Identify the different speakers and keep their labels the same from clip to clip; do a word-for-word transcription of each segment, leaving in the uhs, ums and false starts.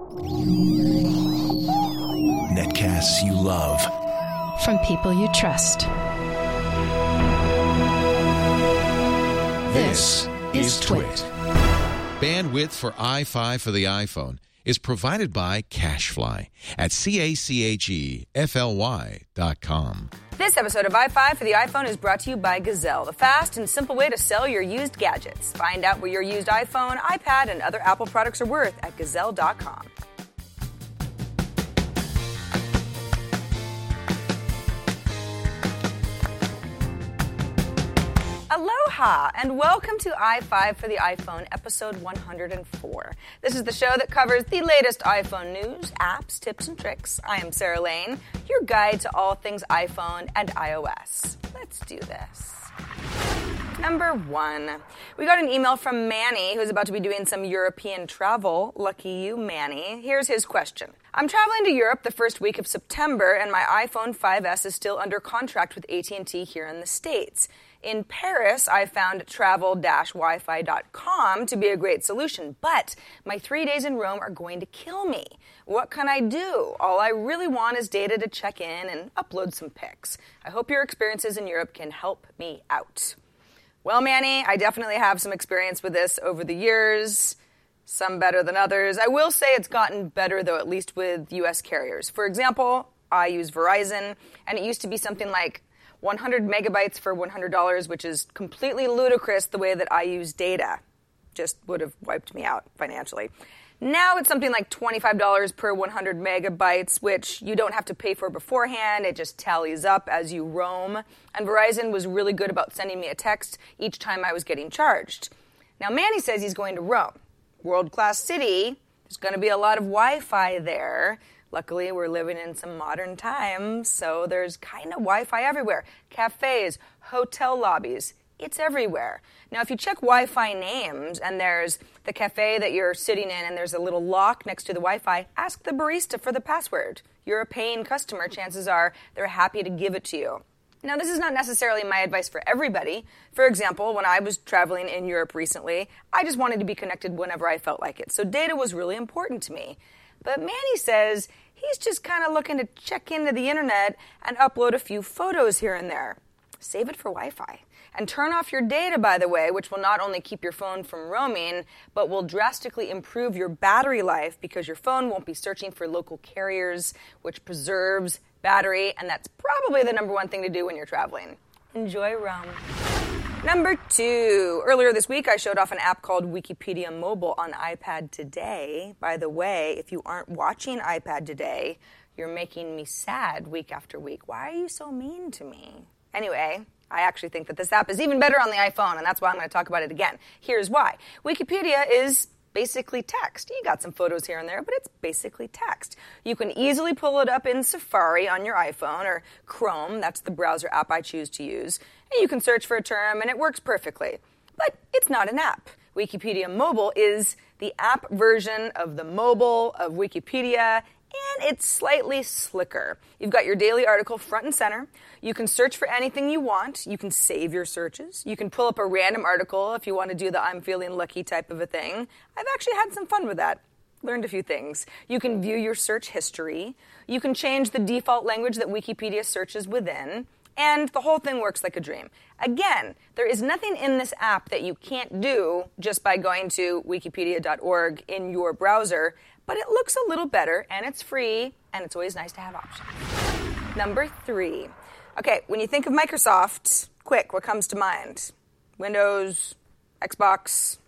Speaker 1: Netcasts you love.
Speaker 2: From people you trust.
Speaker 1: This is Twit.
Speaker 3: Bandwidth for i five for the iPhone is provided by CacheFly at C A C H E F L Y dot com.
Speaker 4: This episode of i five for the iPhone is brought to you by Gazelle, the fast and simple way to sell your used gadgets. Find out what your used iPhone, iPad, and other Apple products are worth at gazelle dot com. Aloha, and welcome to i five for the iPhone, episode one hundred four. This is the show that covers the latest iPhone news, apps, tips, and tricks. I am Sarah Lane, your guide to all things iPhone and iOS. Let's do this. Number one, we got an email from Manny, who's about to be doing some European travel. Lucky you, Manny. Here's his question. I'm traveling to Europe the first week of September, and my iPhone five S is still under contract with A T and T here in the States. In Paris, I found travel dash wi fi dot com to be a great solution, but my three days in Rome are going to kill me. What can I do? All I really want is data to check in and upload some pics. I hope your experiences in Europe can help me out. Well, Manny, I definitely have some experience with this over the years, some better than others. I will say it's gotten better, though, at least with U S carriers. For example, I use Verizon, and it used to be something like one hundred megabytes for one hundred dollars, which is completely ludicrous the way that I use data. Just would have wiped me out financially. Now it's something like twenty-five dollars per one hundred megabytes, which you don't have to pay for beforehand. It just tallies up as you roam. And Verizon was really good about sending me a text each time I was getting charged. Now Manny says he's going to Rome. World-class city. There's going to be a lot of Wi-Fi there. Luckily, we're living in some modern times, so there's kind of Wi-Fi everywhere. Cafes, hotel lobbies, it's everywhere. Now, if you check Wi-Fi names, and there's the cafe that you're sitting in, and there's a little lock next to the Wi-Fi, ask the barista for the password. You're a paying customer. Chances are they're happy to give it to you. Now, this is not necessarily my advice for everybody. For example, when I was traveling in Europe recently, I just wanted to be connected whenever I felt like it, so data was really important to me. But Manny says he's just kind of looking to check into the internet and upload a few photos here and there. Save it for Wi-Fi. And turn off your data, by the way, which will not only keep your phone from roaming, but will drastically improve your battery life because your phone won't be searching for local carriers, which preserves battery, and that's probably the number one thing to do when you're traveling. Enjoy Rome. Number two. Earlier this week, I showed off an app called Wikipedia Mobile on iPad Today. By the way, if you aren't watching iPad Today, you're making me sad week after week. Why are you so mean to me? Anyway, I actually think that this app is even better on the iPhone, and that's why I'm going to talk about it again. Here's why. Wikipedia is basically text. You got some photos here and there, but it's basically text. You can easily pull it up in Safari on your iPhone, or Chrome, that's the browser app I choose to use, and you can search for a term, and it works perfectly. But it's not an app. Wikipedia Mobile is the app version of the mobile of Wikipedia, and it's slightly slicker. You've got your daily article front and center. You can search for anything you want. You can save your searches. You can pull up a random article if you want to do the I'm feeling lucky type of a thing. I've actually had some fun with that. Learned a few things. You can view your search history. You can change the default language that Wikipedia searches within. And the whole thing works like a dream. Again, there is nothing in this app that you can't do just by going to wikipedia dot org in your browser, but it looks a little better, and it's free, and it's always nice to have options. Number three. Okay, when you think of Microsoft, quick, what comes to mind? Windows, Xbox,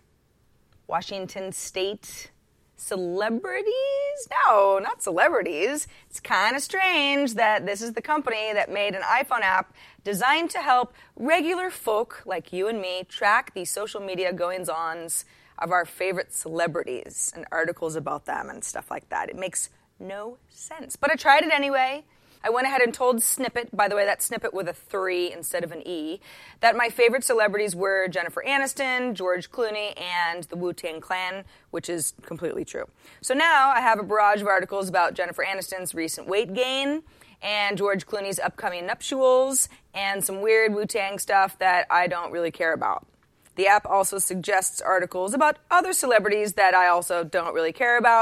Speaker 4: Washington State, celebrities? No, not celebrities. It's kind of strange that this is the company that made an iPhone app designed to help regular folk like you and me track the social media goings-ons of our favorite celebrities and articles about them and stuff like that. It makes no sense. But I tried it anyway. I went ahead and told Snippet, by the way, that Snippet with a three instead of an E, that my favorite celebrities were Jennifer Aniston, George Clooney, and the Wu-Tang Clan, which is completely true. So now I have a barrage of articles about Jennifer Aniston's recent weight gain, and George Clooney's upcoming nuptials, and some weird Wu-Tang stuff that I don't really care about. The app also suggests articles about other celebrities that I also don't really care about,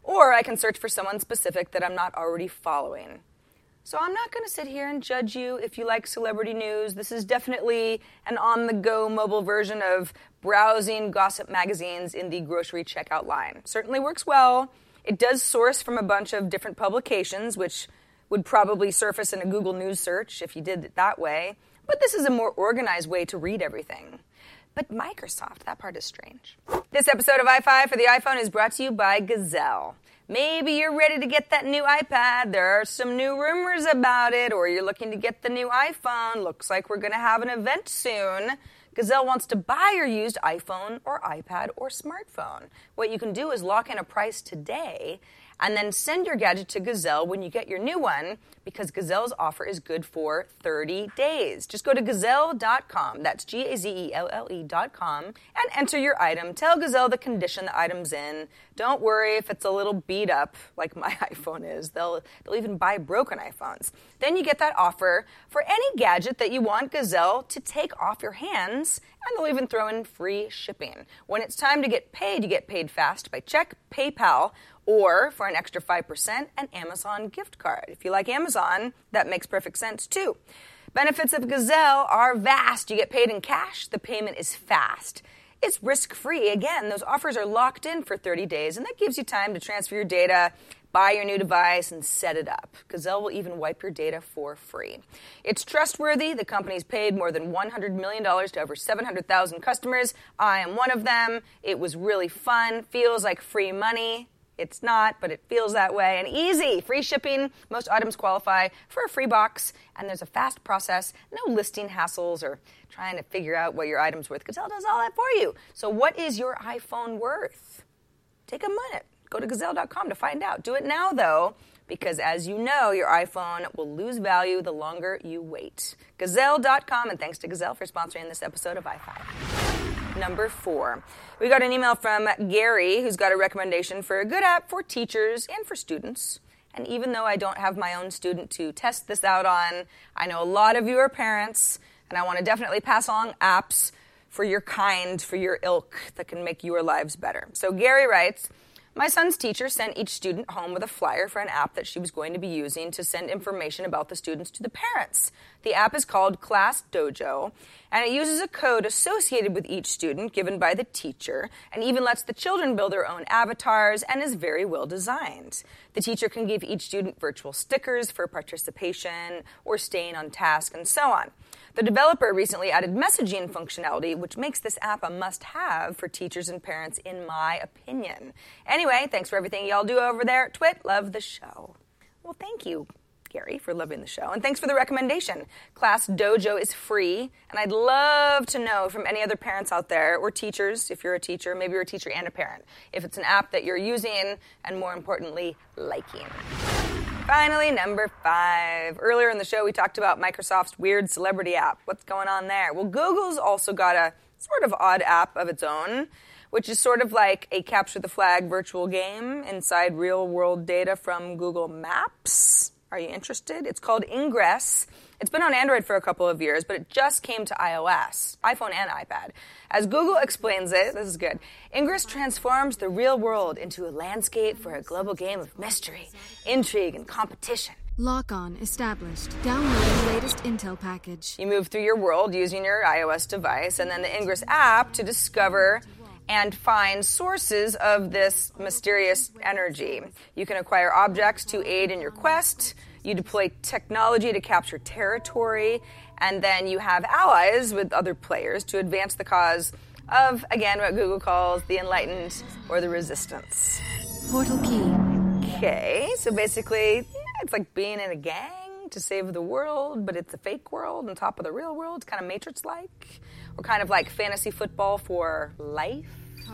Speaker 4: or I can search for someone specific that I'm not already following. So I'm not going to sit here and judge you if you like celebrity news. This is definitely an on-the-go mobile version of browsing gossip magazines in the grocery checkout line. Certainly works well. It does source from a bunch of different publications, which would probably surface in a Google News search if you did it that way. But this is a more organized way to read everything. But Microsoft, that part is strange. This episode of i five for the iPhone is brought to you by Gazelle. Maybe you're ready to get that new iPad. There are some new rumors about it, or you're looking to get the new iPhone. Looks like we're going to have an event soon. Gazelle wants to buy your used iPhone or iPad or smartphone. What you can do is lock in a price today and then send your gadget to Gazelle when you get your new one, because Gazelle's offer is good for thirty days. Just go to gazelle dot com, that's G A Z E L L E dot com, and enter your item. Tell Gazelle the condition the item's in. Don't worry if it's a little beat up, like my iPhone is. They'll, they'll even buy broken iPhones. Then you get that offer for any gadget that you want Gazelle to take off your hands, and they'll even throw in free shipping. When it's time to get paid, you get paid fast by check, PayPal, or for an extra five percent, an Amazon gift card. If you like Amazon, that makes perfect sense too. Benefits of Gazelle are vast. You get paid in cash. The payment is fast. It's risk-free. Again, those offers are locked in for thirty days, and that gives you time to transfer your data, buy your new device, and set it up. Gazelle will even wipe your data for free. It's trustworthy. The company's paid more than one hundred million dollars to over seven hundred thousand customers. I am one of them. It was really fun. Feels like free money. It's not, but it feels that way. And easy. Free shipping. Most items qualify for a free box. And there's a fast process. No listing hassles or trying to figure out what your item's worth. Gazelle does all that for you. So what is your iPhone worth? Take a minute. Go to gazelle dot com to find out. Do it now, though, because as you know, your iPhone will lose value the longer you wait. gazelle dot com, and thanks to Gazelle for sponsoring this episode of i five. Number four. We got an email from Gary, who's got a recommendation for a good app for teachers and for students. And even though I don't have my own student to test this out on, I know a lot of you are parents, and I want to definitely pass along apps for your kind, for your ilk, that can make your lives better. So Gary writes, my son's teacher sent each student home with a flyer for an app that she was going to be using to send information about the students to the parents. The app is called Class Dojo, and it uses a code associated with each student given by the teacher, and even lets the children build their own avatars, and is very well designed. The teacher can give each student virtual stickers for participation or staying on task, and so on. The developer recently added messaging functionality, which makes this app a must-have for teachers and parents, in my opinion. Anyway, thanks for everything y'all do over there at Twit. Love the show. Well, thank you, Gary, for loving the show. And thanks for the recommendation. Class Dojo is free, and I'd love to know from any other parents out there, or teachers, if you're a teacher, maybe you're a teacher and a parent, if it's an app that you're using and, more importantly, liking. Finally, number five. Earlier in the show, we talked about Microsoft's weird celebrity app. What's going on there? Well, Google's also got a sort of odd app of its own, which is sort of like a capture the flag virtual game inside real-world data from Google Maps. Are you interested? It's called Ingress. It's been on Android for a couple of years, but it just came to iOS, iPhone and iPad. As Google explains it, this is good, Ingress transforms the real world into a landscape for a global game of mystery, intrigue, and competition.
Speaker 5: Lock-on established. Downloading latest Intel package.
Speaker 4: You move through your world using your iOS device, and then the Ingress app to discover and find sources of this mysterious energy. You can acquire objects to aid in your quest. You deploy technology to capture territory, and then you have allies with other players to advance the cause of, again, what Google calls the enlightened or the resistance.
Speaker 5: Portal key.
Speaker 4: Okay, so basically, yeah, it's like being in a gang to save the world, but it's a fake world on top of the real world. It's kind of Matrix-like, or kind of like fantasy football for life.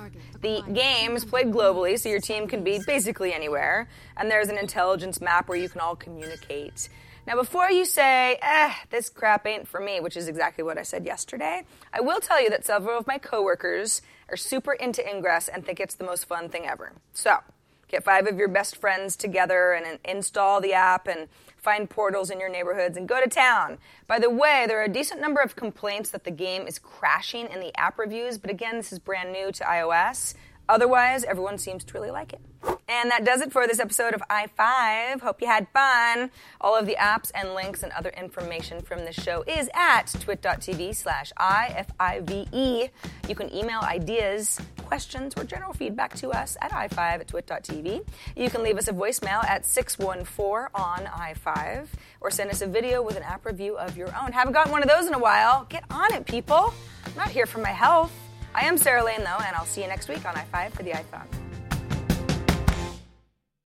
Speaker 4: The game is played globally, so your team can be basically anywhere, and there's an intelligence map where you can all communicate. Now, before you say, eh, this crap ain't for me, which is exactly what I said yesterday, I will tell you that several of my coworkers are super into Ingress and think it's the most fun thing ever. So, get five of your best friends together and install the app and find portals in your neighborhoods and go to town. By the way, there are a decent number of complaints that the game is crashing in the app reviews, but again, this is brand new to iOS. Otherwise, everyone seems to really like it. And that does it for this episode of i five. Hope you had fun. All of the apps and links and other information from the show is at twit.tv slash IFIVE. You can email ideas, questions, or general feedback to us at i five at twit.tv. You can leave us a voicemail at six one four on i five or send us a video with an app review of your own. Haven't gotten one of those in a while. Get on it, people. I'm not here for my health. I am Sarah Lane, though, and I'll see you next week on i five for the iPhone.